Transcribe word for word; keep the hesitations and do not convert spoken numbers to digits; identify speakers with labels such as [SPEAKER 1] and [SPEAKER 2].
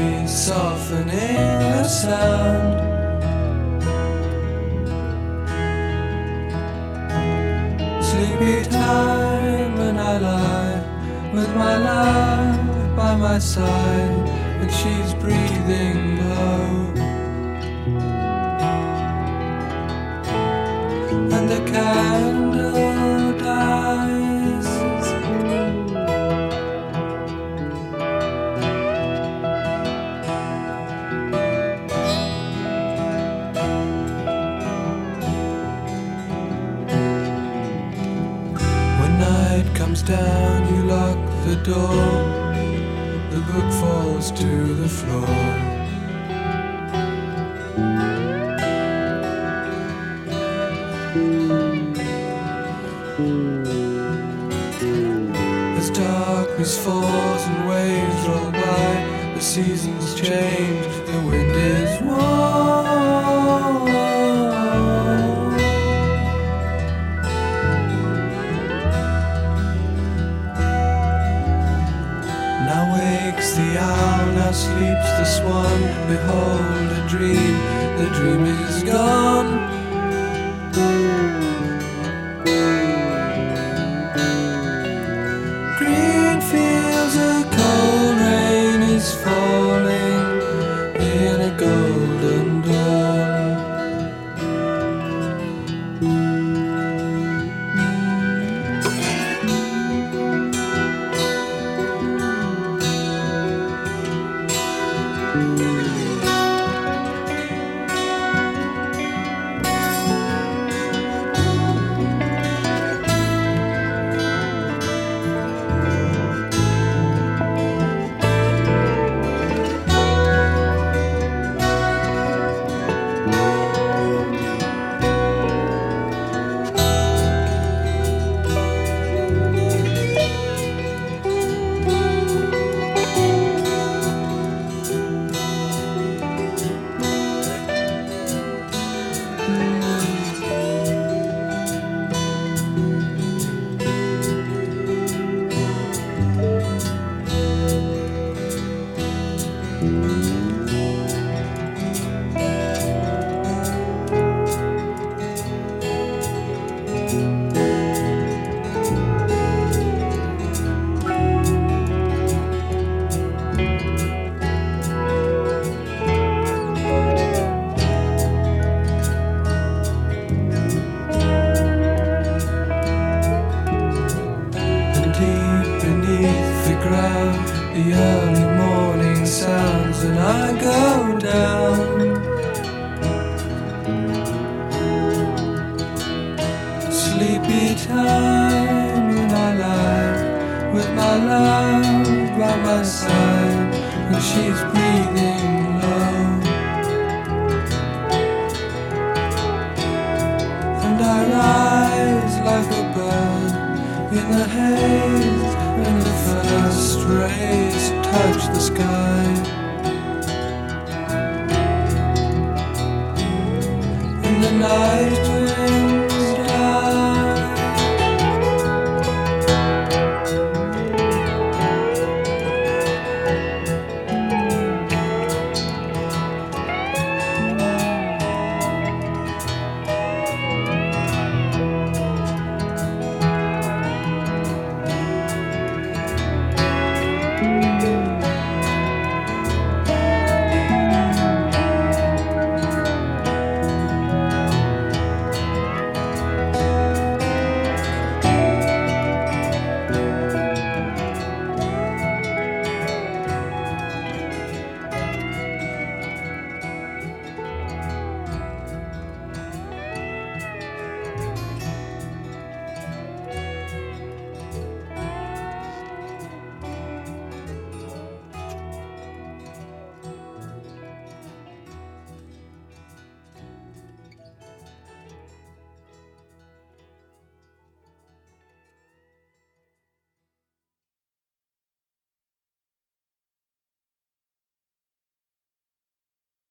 [SPEAKER 1] me softening the sound. Sleepy time and I lie with my love by my side, and she's breathing low. And the candle dies. When night comes down, you lock the door. The book falls to the floor. As darkness falls and waves roll by, the seasons change, the wind is warm. Now wakes the owl, now sleeps the swan. Behold a dream, the dream is gone. Fields, a cold rain is falling in a golden dawn. The early morning sounds and I go down. Sleepy time and I lie with my love by my side, and she's breathing low. And I rise like a bird in the haze when the first rays touch the sky. In the night